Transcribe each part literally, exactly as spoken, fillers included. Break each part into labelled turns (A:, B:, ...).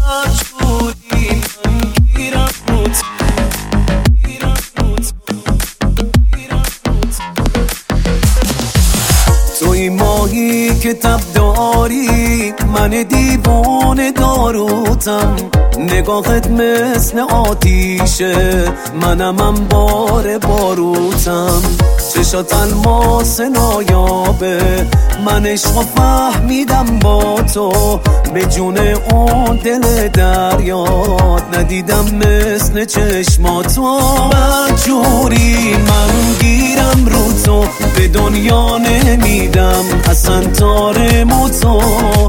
A: مجبوری من گیرم رو تو، گیرم رو تو، گیرم رو تو. توی ماهی که تب داری، من دیوانه داروتم. نگاهت مثل آتیشه، منم انبار باروتم. چشات الماس نایابه، من عشق فهمیدم با تو. به جون اون دل دریات ندیدم مثل چشماتو. مجبوری من گیرم رو تو، به دنیا نمیدم اصلا تارمو تو.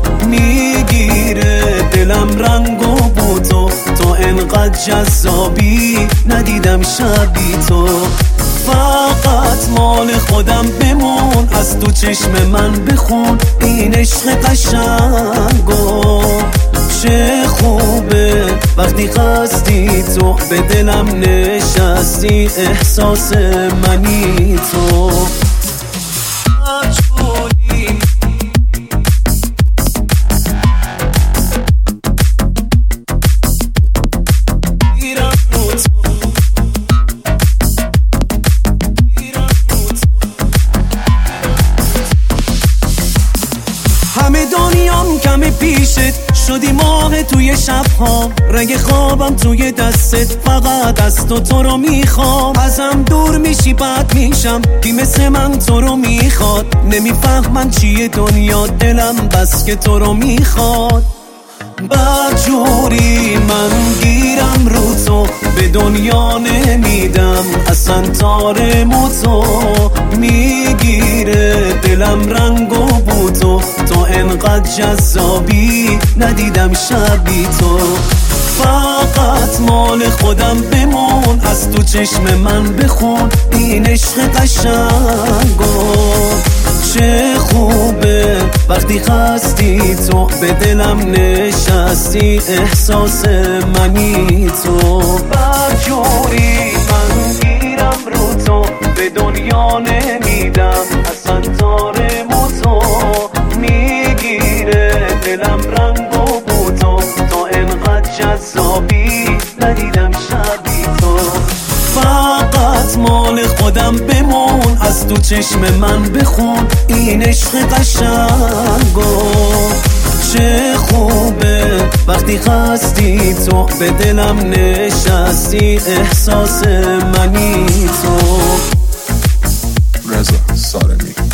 A: میگیره دلم رنگ و بوتو، تو انقدر جذابی ندیدم شبی تو. فقط مال خودم بمون، از تو چشم من بخون این عشق قشنگو. چه خوبه وقتی خستی تو، به دلم نشستی احساس منی تو. همه دنیام کم پیشت، شدی ماه توی شبها. رنگ خوابم توی دستت، فقط از تو تو رو میخوام. ازم دور میشی بد میشم، کی مثل من تو رو میخواد. نمیفهمم چیه دنیا، دلم بس که تو رو میخواد. بدجوری من گیرم رو تو، به دنیا نمیدم اصلا تارمو تو. میگیره دلم رنگ و بوتو، تو انقدر جذابی ندیدم شبی تو. فقط مال خودم بمون، از تو چشم من بخون این عشق قشنگو. چه خوبه وقتی خستی تو، به دلم نشستی احساس منی تو. برجوری من گیرم رو تو، به دنیا نمیدم اصلا تارمو تو. میگیره دلم رنگ و بوتو، تو انقدر جذابی ندیدم شبی تو. فقط مال خودم بمون، از تو چشم من بخون این عشق قشنگو. چه خوبه وقتی خستی تو، به دلم نشستی احساس منی تو.
B: رضا سارمی.